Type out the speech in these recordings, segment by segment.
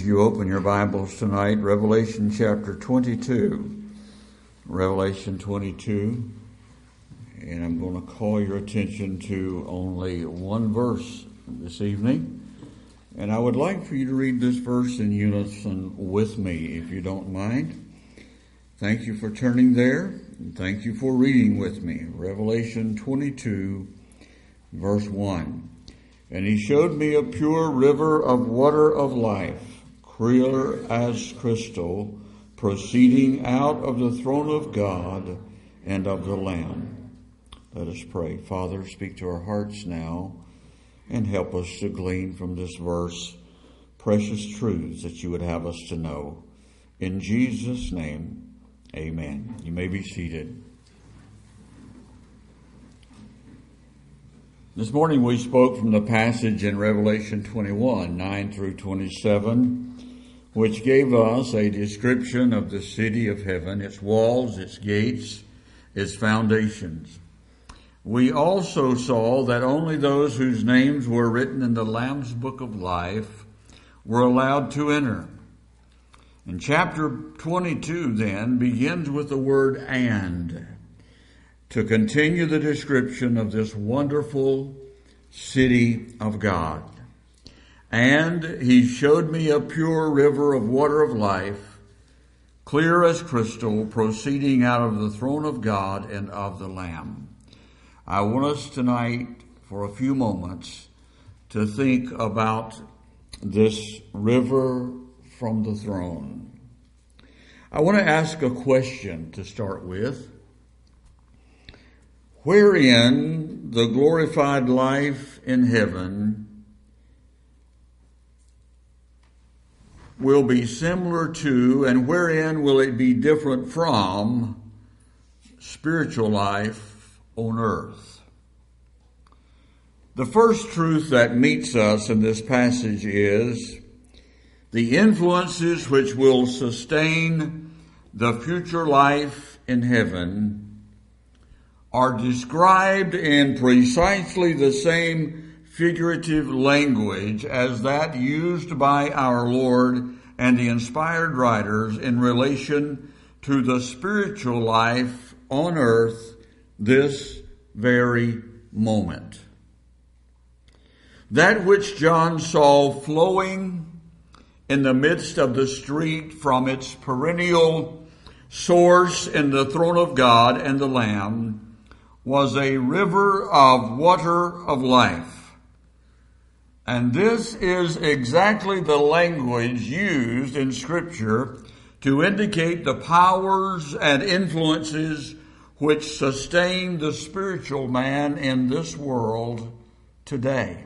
you open your Bibles tonight, Revelation chapter 22. Revelation 22. And I'm going to call your attention to only one verse this evening. And I would like for you to read this verse in unison with me, if you don't mind. Thank you for turning there, and thank you for reading with me. Revelation 22, verse 1. And he showed me a pure river of water of life, clear as crystal, proceeding out of the throne of God and of the Lamb. Let us pray. Father, speak to our hearts now and help us to glean from this verse precious truths that you would have us to know. In Jesus' name, amen. You may be seated. This morning we spoke from the passage in Revelation 21, 9 through 27, which gave us a description of the city of heaven, its walls, its gates, its foundations. We also saw that only those whose names were written in the Lamb's Book of Life were allowed to enter. And chapter 22 then begins with the word "and," to continue the description of this wonderful city of God. And he showed me a pure river of water of life, clear as crystal, proceeding out of the throne of God and of the Lamb. I want us tonight, for a few moments, to think about this river from the throne. I want to ask a question to start with. Wherein the glorified life in heaven will be similar to, and wherein will it be different from, spiritual life on earth? The first truth that meets us in this passage is the influences which will sustain the future life in heaven are described in precisely the same figurative language as that used by our Lord and the inspired writers in relation to the spiritual life on earth this very moment. That which John saw flowing in the midst of the street from its perennial source in the throne of God and the Lamb was a river of water of life. And this is exactly the language used in Scripture to indicate the powers and influences which sustain the spiritual man in this world today.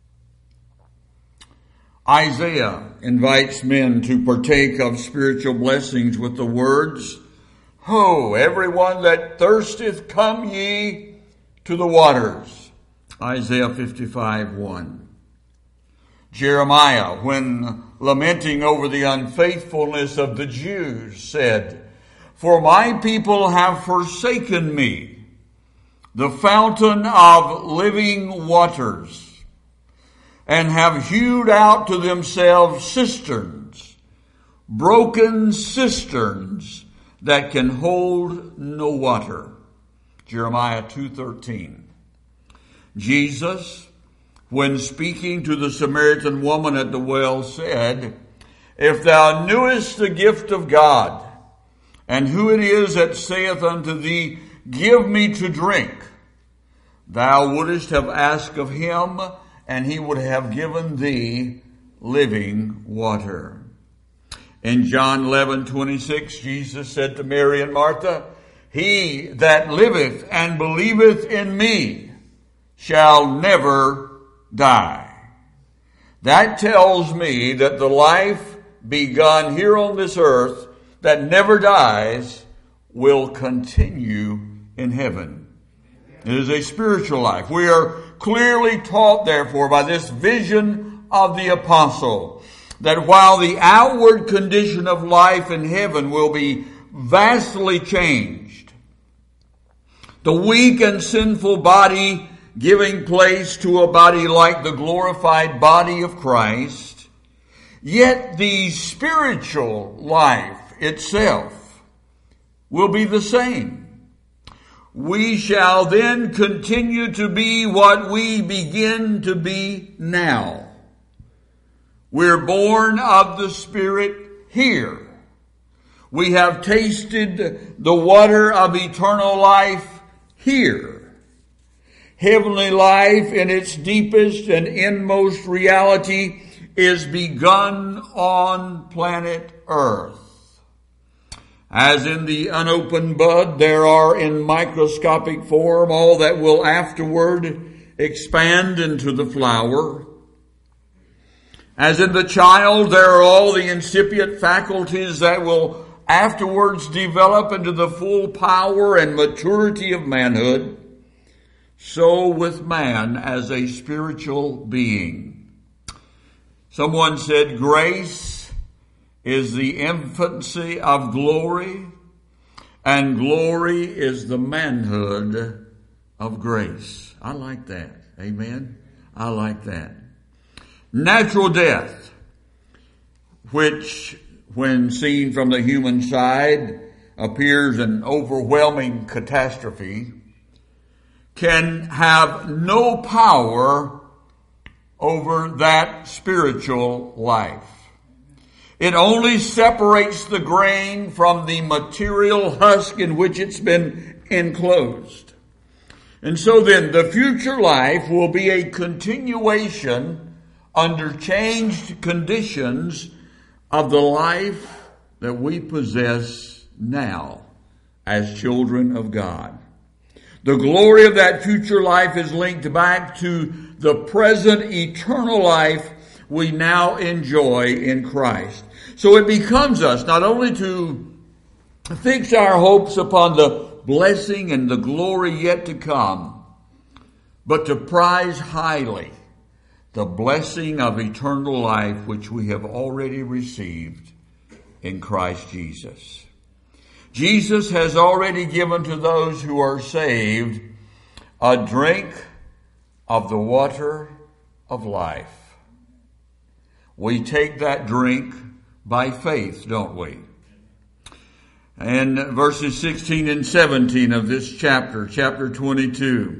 Isaiah invites men to partake of spiritual blessings with the words, "Ho, everyone that thirsteth, come ye to the waters." Isaiah 55:1. Jeremiah, when lamenting over the unfaithfulness of the Jews, said, "For my people have forsaken me, the fountain of living waters, and have hewed out to themselves cisterns, broken cisterns, that can hold no water." Jeremiah 2:13. Jesus, when speaking to the Samaritan woman at the well, said, "If thou knewest the gift of God, and who it is that saith unto thee, Give me to drink, thou wouldest have asked of him, and he would have given thee living water." In John 11:26, Jesus said to Mary and Martha, "He that liveth and believeth in me shall never die." That tells me that the life begun here on this earth that never dies will continue in heaven. It is a spiritual life. We are clearly taught, therefore, by this vision of the apostle, that while the outward condition of life in heaven will be vastly changed, the weak and sinful body giving place to a body like the glorified body of Christ, Yet the spiritual life itself will be the same. We shall then continue to be what we begin to be now. We're born of the Spirit here. We have tasted the water of eternal life here. Heavenly life in its deepest and inmost reality is begun on planet Earth. As in the unopened bud, there are in microscopic form all that will afterward expand into the flower. As in the child, there are all the incipient faculties that will afterwards develop into the full power and maturity of manhood. So with man as a spiritual being. Someone said grace is the infancy of glory, and glory is the manhood of grace. I like that. Amen. I like that. Natural death, which when seen from the human side appears an overwhelming catastrophe, can have no power over that spiritual life. It only separates the grain from the material husk in which it's been enclosed. And so then the future life will be a continuation under changed conditions of the life that we possess now as children of God. The glory of that future life is linked back to the present eternal life we now enjoy in Christ. So it becomes us not only to fix our hopes upon the blessing and the glory yet to come, but to prize highly the blessing of eternal life which we have already received in Christ Jesus. Jesus has already given to those who are saved a drink of the water of life. We take that drink by faith, don't we? And verses 16 and 17 of this chapter 22,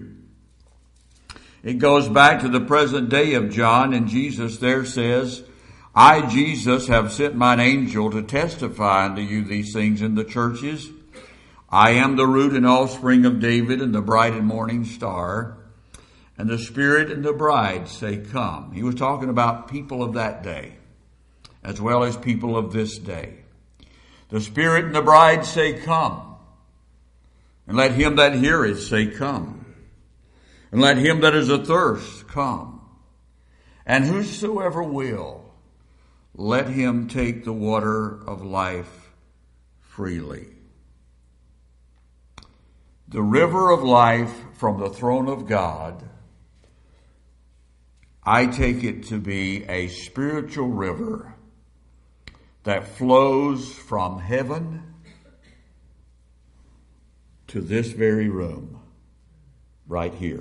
it goes back to the present day of John, and Jesus there says, I, Jesus, have sent mine angel to testify unto you these things in the churches. I am the root and offspring of David and the bright and morning star. And the Spirit and the bride say, come. He was talking about people of that day, as well as people of this day. The Spirit and the bride say, come. And let him that heareth say, come. And let him that is athirst come. And whosoever will, let him take the water of life freely. The river of life from the throne of God, I take it to be a spiritual river that flows from heaven to this very room, right here.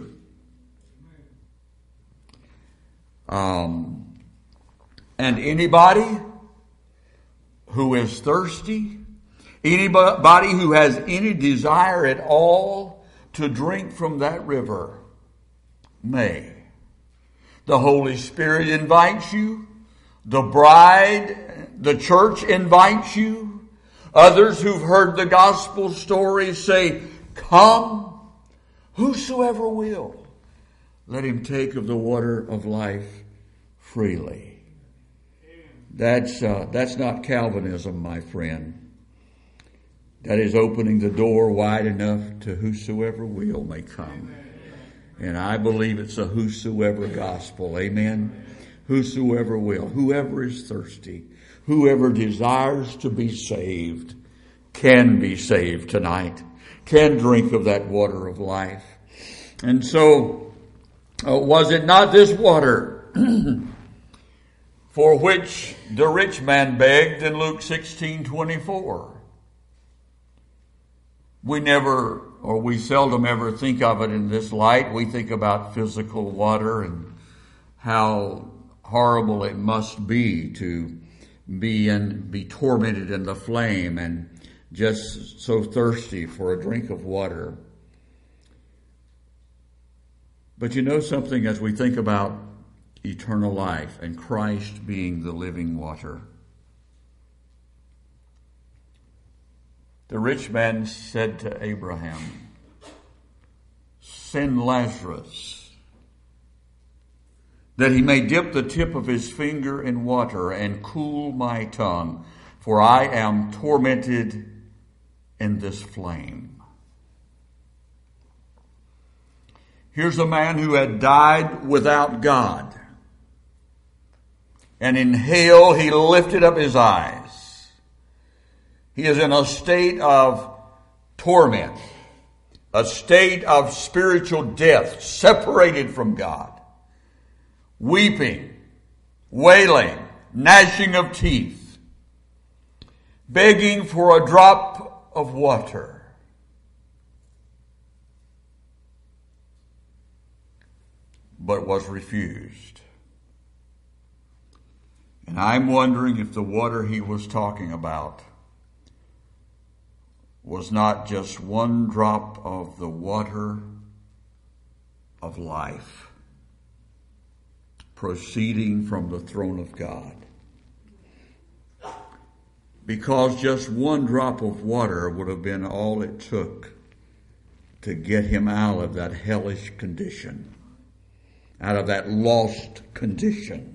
And anybody who is thirsty, anybody who has any desire at all to drink from that river may. The Holy Spirit invites you. The bride, the church invites you. Others who've heard the gospel story say, come, whosoever will, let him take of the water of life freely. That's not Calvinism, my friend. That is opening the door wide enough to whosoever will may come. And I believe it's a whosoever gospel. Amen. Whosoever will. Whoever is thirsty. Whoever desires to be saved can be saved tonight. Can drink of that water of life. And so, was it not this water for which the rich man begged in Luke 16:24? We seldom ever think of it in this light. We think about physical water and how horrible it must be to be tormented in the flame and just so thirsty for a drink of water. But you know something, as we think about eternal life and Christ being the living water. The rich man said to Abraham, "Send Lazarus, that he may dip the tip of his finger in water and cool my tongue, for I am tormented in this flame." Here's a man who had died without God. And in hell he lifted up his eyes. He is in a state of torment, a state of spiritual death, separated from God, weeping, wailing, gnashing of teeth, begging for a drop of water. But was refused. And I'm wondering if the water he was talking about was not just one drop of the water of life proceeding from the throne of God. Because just one drop of water would have been all it took to get him out of that hellish condition, out of that lost condition.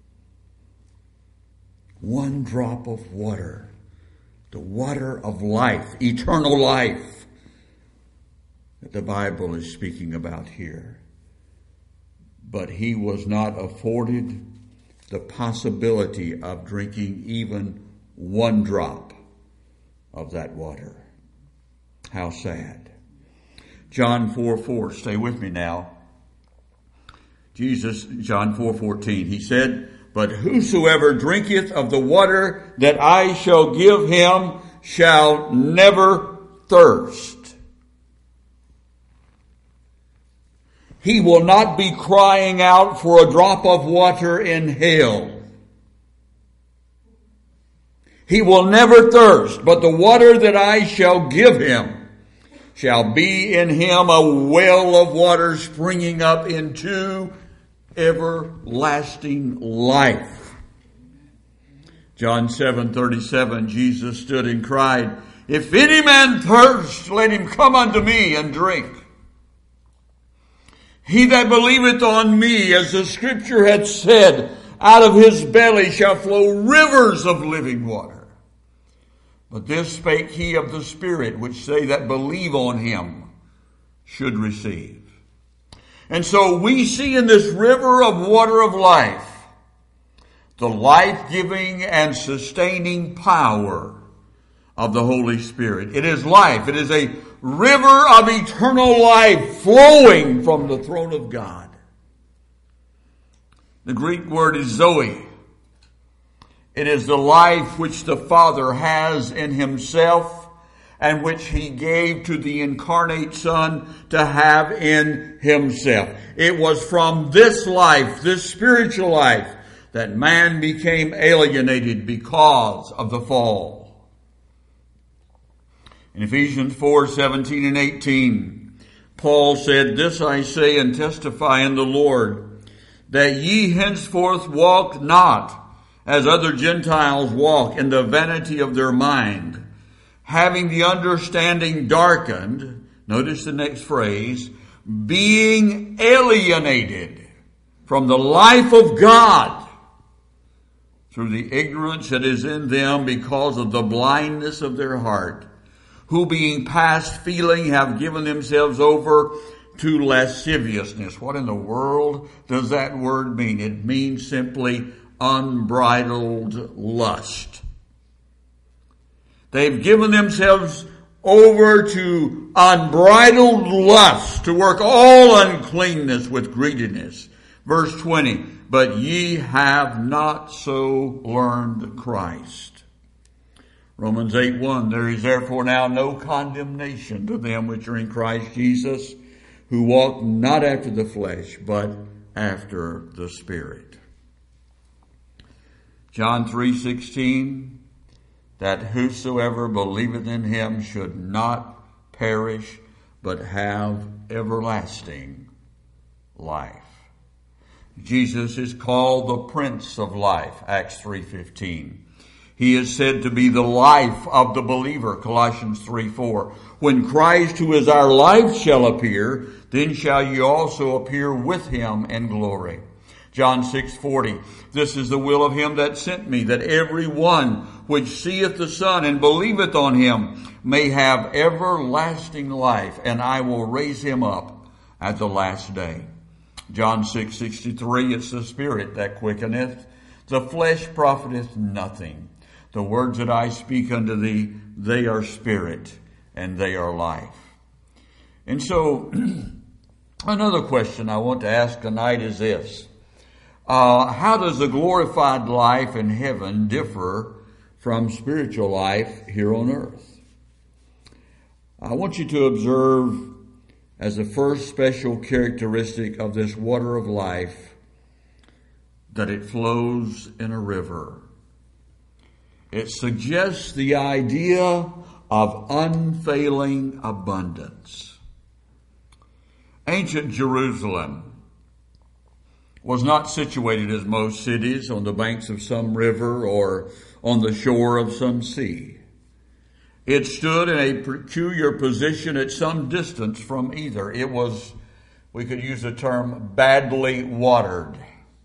One drop of water, the water of life, eternal life, that the Bible is speaking about here. But he was not afforded the possibility of drinking even one drop of that water. How sad. John 4:4, stay with me now. Jesus, John 4:14, he said, "But whosoever drinketh of the water that I shall give him shall never thirst. He will not be crying out for a drop of water in hell. He will never thirst, but the water that I shall give him shall be in him a well of water springing up into everlasting life." John 7:37, Jesus stood and cried, "If any man thirst, let him come unto me and drink. He that believeth on me, as the scripture hath said, out of his belly shall flow rivers of living water. But this spake he of the Spirit, which they that believe on him should receive." And so we see in this river of water of life the life-giving and sustaining power of the Holy Spirit. It is life. It is a river of eternal life flowing from the throne of God. The Greek word is Zoe. It is the life which the Father has in himself and which he gave to the incarnate Son to have in himself. It was from this life, this spiritual life, that man became alienated because of the fall. In Ephesians 4:17 and 18, Paul said, "This I say and testify in the Lord, that ye henceforth walk not as other Gentiles walk in the vanity of their mind, having the understanding darkened," notice the next phrase, "being alienated from the life of God through the ignorance that is in them because of the blindness of their heart, who being past feeling have given themselves over to lasciviousness." What in the world does that word mean? It means simply unbridled lust. They've given themselves over to unbridled lust, to work all uncleanness with greediness. Verse 20, "But ye have not so learned Christ." Romans 8:1, "There is therefore now no condemnation to them which are in Christ Jesus, who walk not after the flesh, but after the Spirit." John 3:16, that whosoever believeth in him should not perish, but have everlasting life. Jesus is called the Prince of Life, Acts 3:15. He is said to be the life of the believer, Colossians 3:4. When Christ, who is our life, shall appear, then shall ye also appear with him in glory. John 6:40. This is the will of him that sent me, that every one which seeth the Son and believeth on him may have everlasting life, and I will raise him up at the last day. John 6:63. It's the Spirit that quickeneth, the flesh profiteth nothing. The words that I speak unto thee, they are spirit and they are life. And so, another question I want to ask tonight is this. How does the glorified life in heaven differ from spiritual life here on earth? I want you to observe as the first special characteristic of this water of life that it flows in a river. It suggests the idea of unfailing abundance. Ancient Jerusalem was not situated as most cities on the banks of some river or on the shore of some sea. It stood in a peculiar position at some distance from either. It was, we could use the term, badly watered.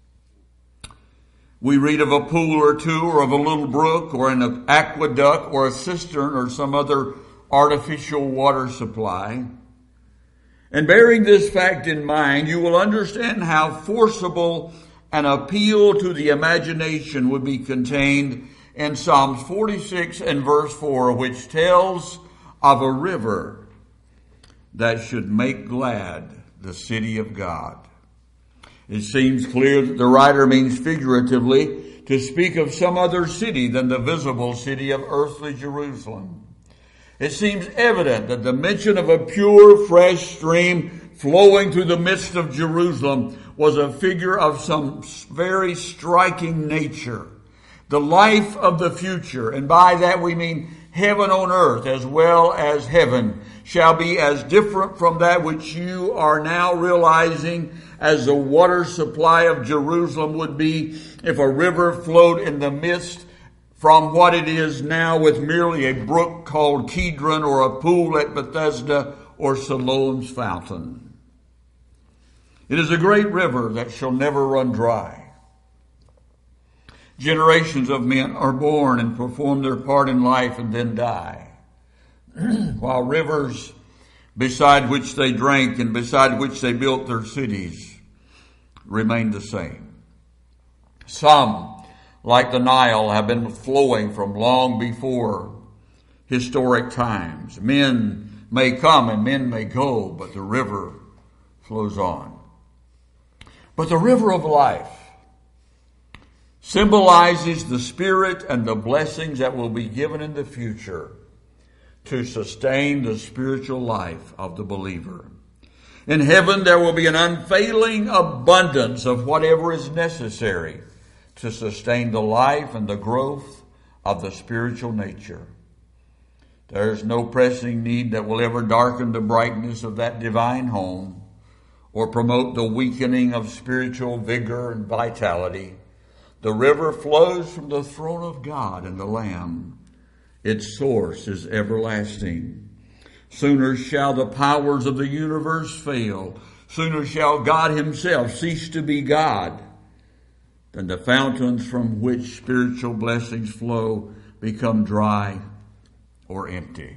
We read of a pool or two or of a little brook or an aqueduct or a cistern or some other artificial water supply. And bearing this fact in mind, you will understand how forcible an appeal to the imagination would be contained in Psalms 46 and verse 4, which tells of a river that should make glad the city of God. It seems clear that the writer means figuratively to speak of some other city than the visible city of earthly Jerusalem. It seems evident that the mention of a pure, fresh stream flowing through the midst of Jerusalem was a figure of some very striking nature. The life of the future, and by that we mean heaven on earth as well as heaven, shall be as different from that which you are now realizing as the water supply of Jerusalem would be if a river flowed in the midst from what it is now with merely a brook called Kidron or a pool at Bethesda or Siloam's fountain. It is a great river that shall never run dry. Generations of men are born and perform their part in life and then die, while rivers beside which they drank and beside which they built their cities remain the same. Some, like the Nile, have been flowing from long before historic times. Men may come and men may go, but the river flows on. But the river of life symbolizes the spirit and the blessings that will be given in the future to sustain the spiritual life of the believer. In heaven, there will be an unfailing abundance of whatever is necessary to sustain the life and the growth of the spiritual nature. There is no pressing need that will ever darken the brightness of that divine home or promote the weakening of spiritual vigor and vitality. The river flows from the throne of God and the Lamb. Its source is everlasting. Sooner shall the powers of the universe fail. Sooner shall God himself cease to be God than the fountains from which spiritual blessings flow become dry or empty.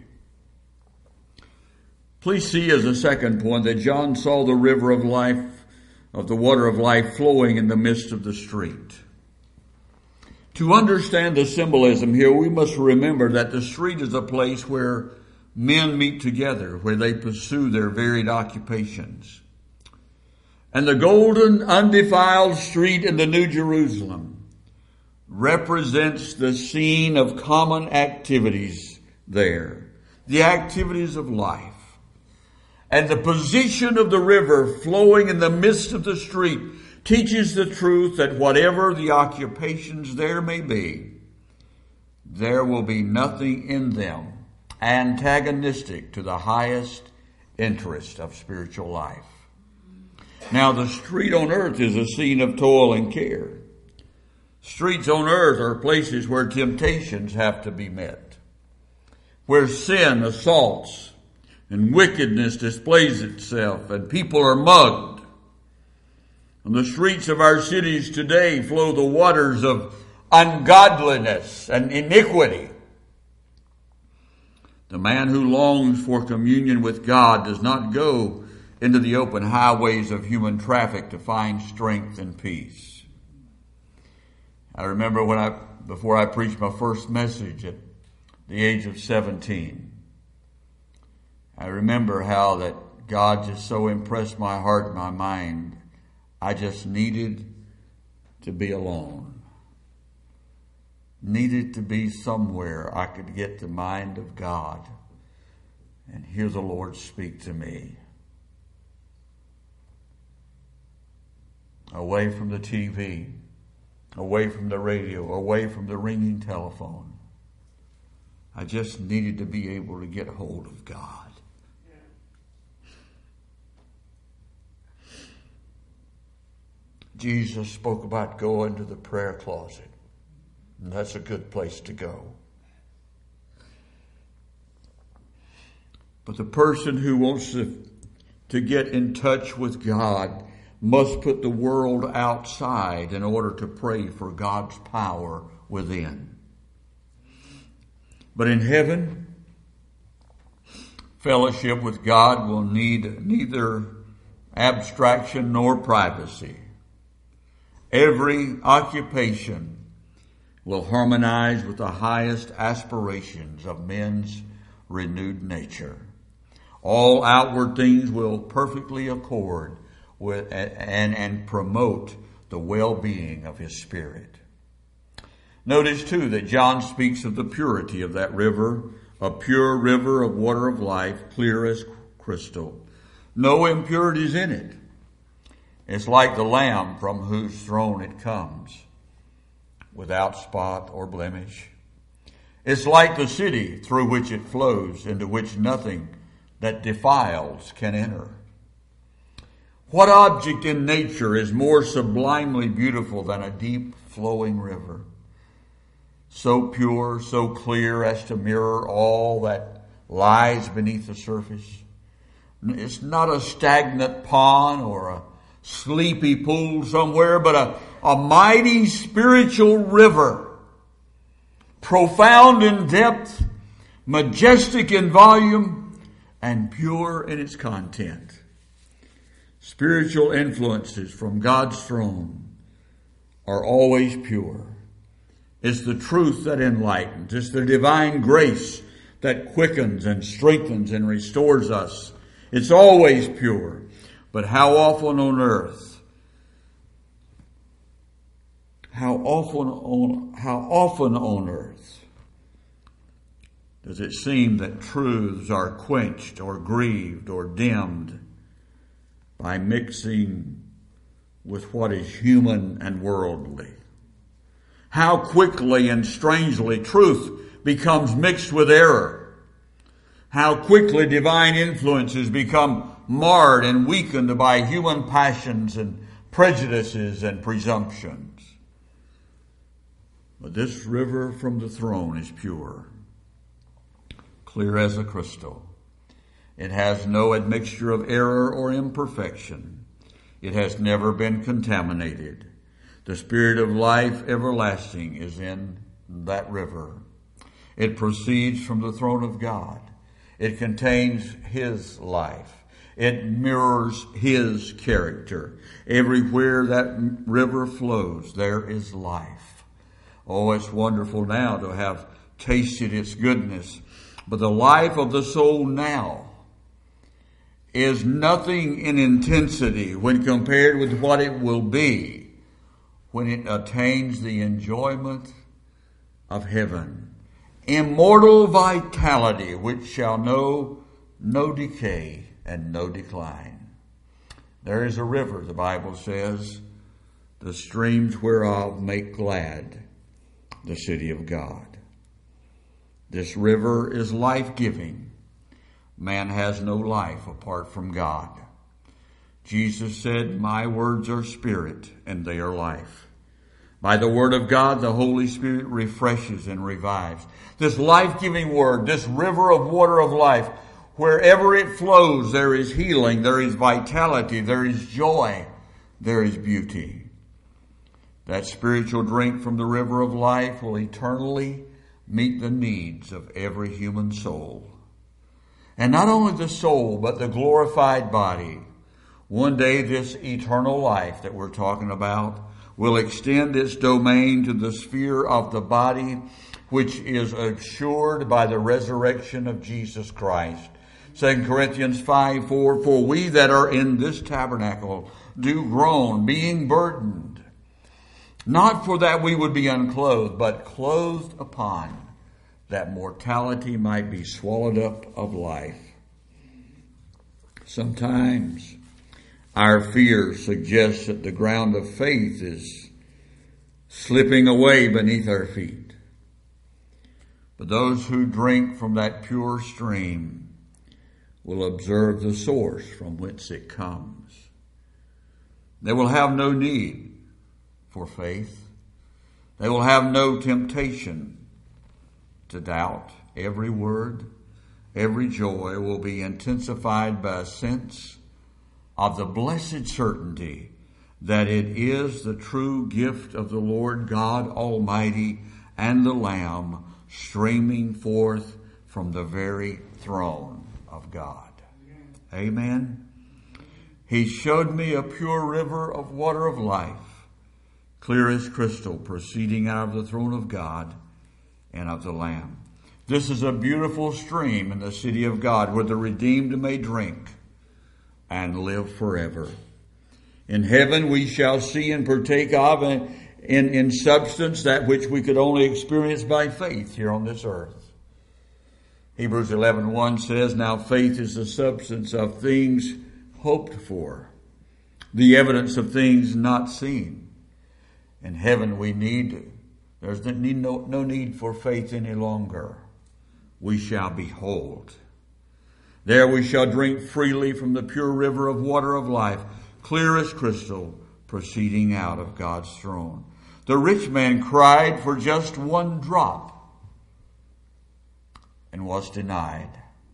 Please see as a second point that John saw the river of life, of the water of life flowing in the midst of the street. To understand the symbolism here, we must remember that the street is a place where men meet together, where they pursue their varied occupations. And the golden, undefiled street in the New Jerusalem represents the scene of common activities there, the activities of life. And the position of the river flowing in the midst of the street teaches the truth that whatever the occupations there may be, there will be nothing in them antagonistic to the highest interest of spiritual life. Now, the street on earth is a scene of toil and care. Streets on earth are places where temptations have to be met, where sin assaults and wickedness displays itself and people are mugged. On the streets of our cities today flow the waters of ungodliness and iniquity. The man who longs for communion with God does not go into the open highways of human traffic to find strength and peace. I remember before I preached my first message at the age of 17, I remember how that God just so impressed my heart and my mind. I just needed to be alone. Needed to be somewhere I could get the mind of God and hear the Lord speak to me. Away from the TV, away from the radio, away from the ringing telephone. I just needed to be able to get hold of God. Jesus spoke about going to the prayer closet. And that's a good place to go. But the person who wants to get in touch with God must put the world outside in order to pray for God's power within. But in heaven, fellowship with God will need neither abstraction nor privacy. Every occupation will harmonize with the highest aspirations of men's renewed nature. All outward things will perfectly accord with and promote the well-being of his spirit. Notice too that John speaks of the purity of that river, a pure river of water of life, clear as crystal. No impurities in it. It's like the Lamb from whose throne it comes, without spot or blemish. It's like the city through which it flows, into which nothing that defiles can enter. What object in nature is more sublimely beautiful than a deep flowing river? So pure, so clear as to mirror all that lies beneath the surface. It's not a stagnant pond or a sleepy pool somewhere, but a mighty spiritual river, profound in depth, majestic in volume, and pure in its content. Spiritual influences from God's throne are always pure. It's the truth that enlightens. It's the divine grace that quickens and strengthens and restores us. It's always pure. But how often on earth does it seem that truths are quenched or grieved or dimmed by mixing with what is human and worldly? How quickly and strangely truth becomes mixed with error. How quickly divine influences become marred and weakened by human passions and prejudices and presumptions. But this river from the throne is pure, clear as a crystal. It has no admixture of error or imperfection. It has never been contaminated. The Spirit of life everlasting is in that river. It proceeds from the throne of God. It contains His life. It mirrors His character. Everywhere that river flows, there is life. Oh, it's wonderful now to have tasted its goodness. But the life of the soul now is nothing in intensity when compared with what it will be when it attains the enjoyment of heaven. Immortal vitality which shall know no decay and no decline. There is a river, the Bible says, the streams whereof make glad the city of God. This river is life-giving. Man has no life apart from God. Jesus said, my words are spirit and they are life. By the word of God, the Holy Spirit refreshes and revives. This life-giving word, this river of water of life, wherever it flows, there is healing, there is vitality, there is joy, there is beauty. That spiritual drink from the river of life will eternally meet the needs of every human soul. And not only the soul, but the glorified body. One day this eternal life that we're talking about will extend its domain to the sphere of the body, which is assured by the resurrection of Jesus Christ. 2 Corinthians 5:4, for we that are in this tabernacle do groan, being burdened, not for that we would be unclothed, but clothed upon, that mortality might be swallowed up of life. Sometimes our fear suggests that the ground of faith is slipping away beneath our feet. But those who drink from that pure stream will observe the source from whence it comes. They will have no need for faith. They will have no temptation to doubt. Every word, every joy will be intensified by a sense of the blessed certainty that it is the true gift of the Lord God Almighty and the Lamb streaming forth from the very throne of God. Amen. He showed me a pure river of water of life, clear as crystal, proceeding out of the throne of God and of the Lamb. This is a beautiful stream in the city of God where the redeemed may drink and live forever. In heaven we shall see and partake of in substance that which we could only experience by faith here on this earth. Hebrews 11:1 says, now faith is the substance of things hoped for, the evidence of things not seen. In heaven there's no need for faith any longer. We shall behold. There we shall drink freely from the pure river of water of life, clear as crystal, proceeding out of God's throne. The rich man cried for just one drop and was denied.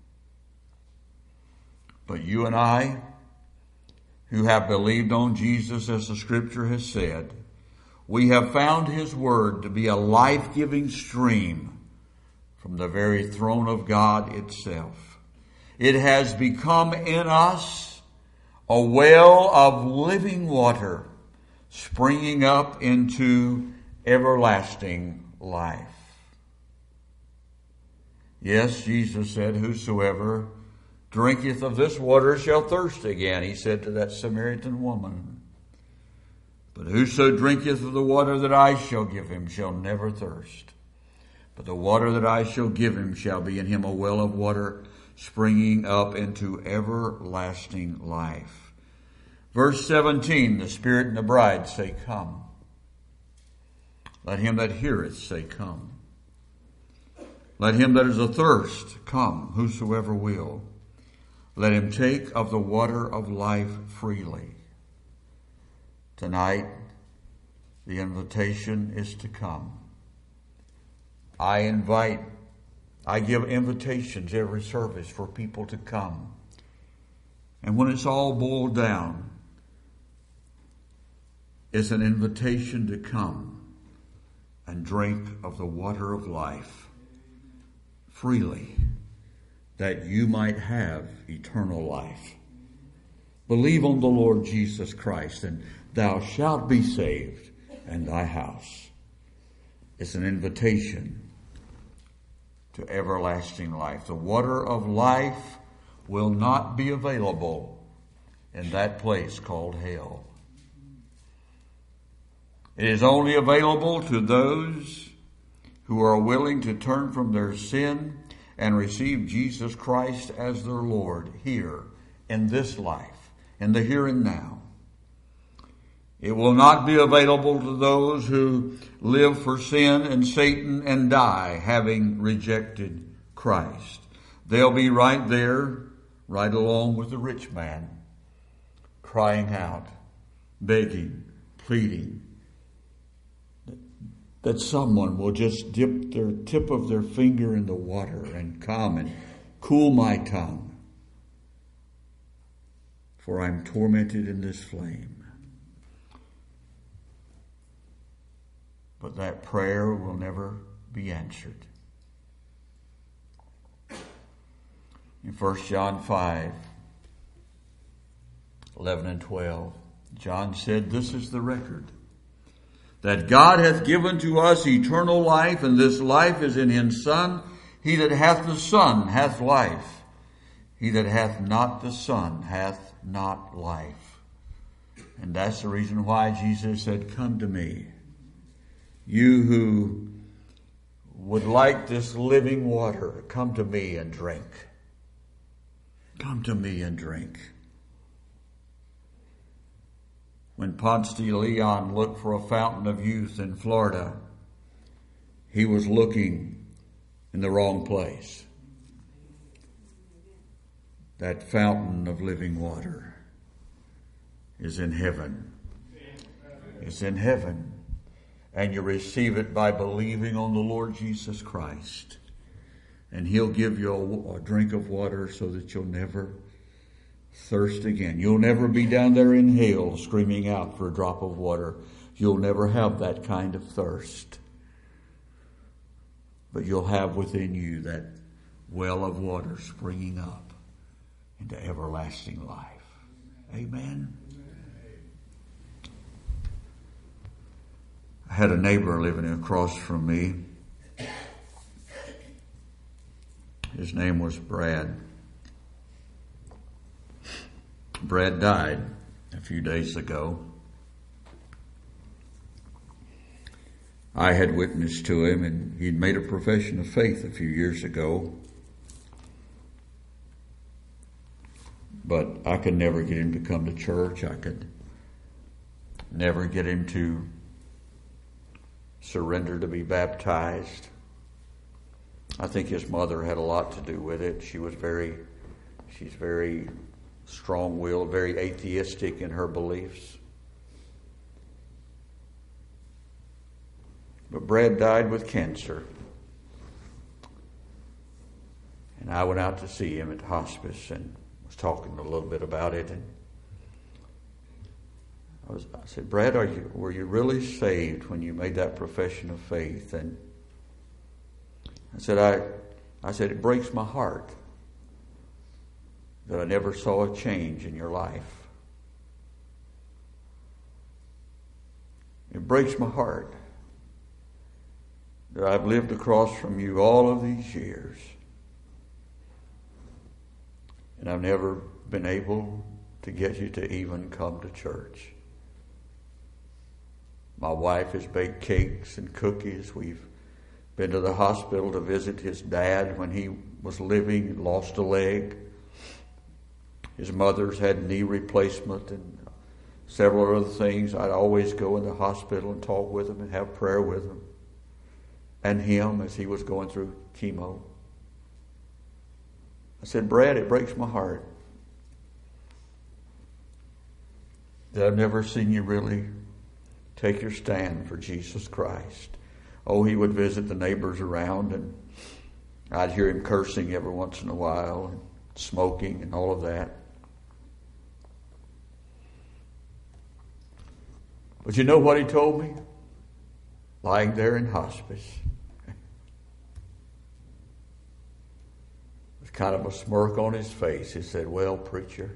But you and I, who have believed on Jesus as the Scripture has said, we have found His Word to be a life-giving stream from the very throne of God itself. It has become in us a well of living water springing up into everlasting life. Yes, Jesus said, whosoever drinketh of this water shall thirst again, He said to that Samaritan woman. But whoso drinketh of the water that I shall give him shall never thirst. But the water that I shall give him shall be in him a well of water springing up into everlasting life. Verse 17, the Spirit and the bride say, come. Let him that heareth say, come. Let him that is athirst come, whosoever will. Let him take of the water of life freely. Tonight, the invitation is to come. I give invitations every service for people to come. And when it's all boiled down, it's an invitation to come and drink of the water of life freely, that you might have eternal life. Believe on the Lord Jesus Christ, and thou shalt be saved, and thy house. It's an invitation to everlasting life. The water of life will not be available in that place called hell. It is only available to those who are willing to turn from their sin and receive Jesus Christ as their Lord here in this life, in the here and now. It will not be available to those who live for sin and Satan and die having rejected Christ. They'll be right there, right along with the rich man, crying out, begging, pleading, that someone will just dip their tip of their finger in the water and come and cool my tongue, for I'm tormented in this flame. But that prayer will never be answered. In 1 John 5, 11 and 12, John said, "This is the record, that God hath given to us eternal life, and this life is in his Son. He that hath the Son hath life. He that hath not the Son hath not life." And that's the reason why Jesus said, "Come to me, you who would like this living water, come to me and drink. Come to me and drink." When Ponce de Leon looked for a fountain of youth in Florida, he was looking in the wrong place. That fountain of living water is in heaven. It's in heaven. And you receive it by believing on the Lord Jesus Christ. And he'll give you a drink of water so that you'll never thirst again. You'll never be down there in hell screaming out for a drop of water. You'll never have that kind of thirst. But you'll have within you that well of water springing up into everlasting life. Amen. I had a neighbor living across from me. His name was Brad. Brad died a few days ago. I had witnessed to him, and he'd made a profession of faith a few years ago. But I could never get him to come to church. I could never get him to surrender to be baptized. I think his mother had a lot to do with it. She's very strong-willed, very atheistic in her beliefs. But Brad died with cancer. And I went out to see him at hospice and was talking a little bit about it. And I said, "Brad, were you really saved when you made that profession of faith?" And I said, "It breaks my heart that I never saw a change in your life. It breaks my heart that I've lived across from you all of these years, and I've never been able to get you to even come to church. My wife has baked cakes and cookies. We've been to the hospital to visit his dad when he was living and lost a leg. His mother's had knee replacement and several other things. I'd always go in the hospital and talk with him and have prayer with him and him as he was going through chemo. I said, "Brad, it breaks my heart that I've never seen you really take your stand for Jesus Christ." Oh, he would visit the neighbors around, and I'd hear him cursing every once in a while, and smoking and all of that. But you know what he told me? Lying there in hospice, with kind of a smirk on his face, he said, "Well, preacher,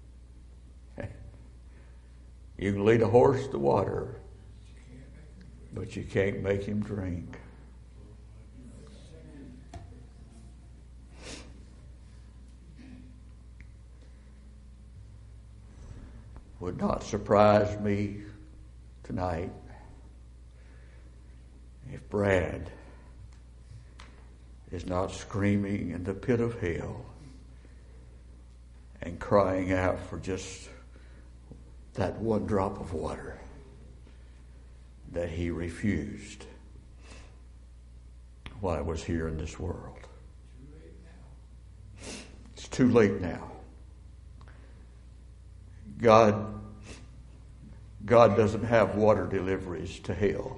you can lead a horse to water, but you can't make him drink." Would not surprise me tonight if Brad is not screaming in the pit of hell and crying out for just that one drop of water. that he refused while I was here in this world. It's too late now. God doesn't have water deliveries to hell.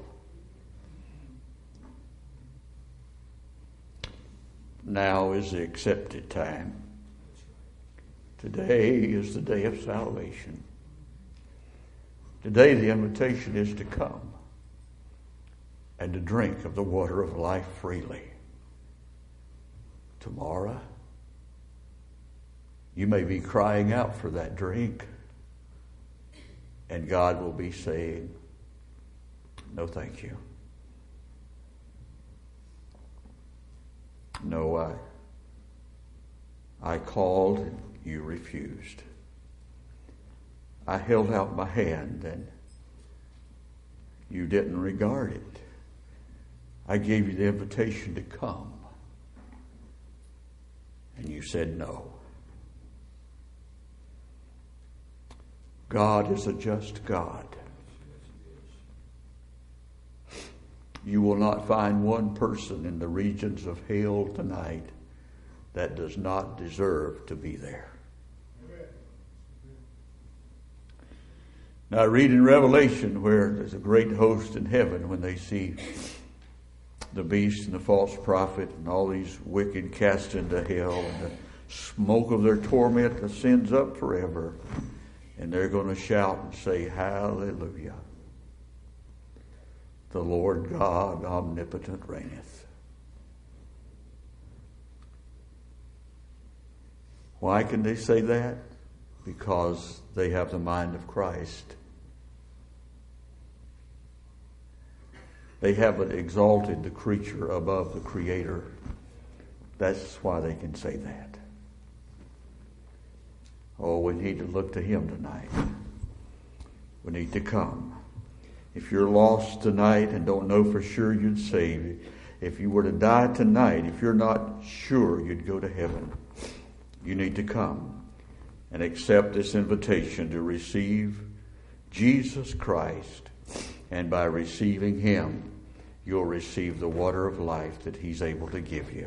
Now is the accepted time. Today is the day of salvation. Today the invitation is to come and to drink of the water of life freely. Tomorrow, you may be crying out for that drink, and God will be saying, no, thank you. No, I called and you refused. I held out my hand and you didn't regard it. I gave you the invitation to come and you said no. God is a just God. You will not find one person in the regions of hell tonight that does not deserve to be there. Now I read in Revelation where there's a great host in heaven when they see the beast and the false prophet and all these wicked cast into hell, and the smoke of their torment ascends up forever. And they're going to shout and say, hallelujah. The Lord God omnipotent reigneth. Why can they say that? Because they have the mind of Christ. They haven't exalted the creature above the Creator. That's why they can say that. Oh, we need to look to Him tonight. We need to come. If you're lost tonight and don't know for sure you'd save, if you were to die tonight, if you're not sure you'd go to heaven, you need to come and accept this invitation to receive Jesus Christ. And by receiving Him, you'll receive the water of life that He's able to give you.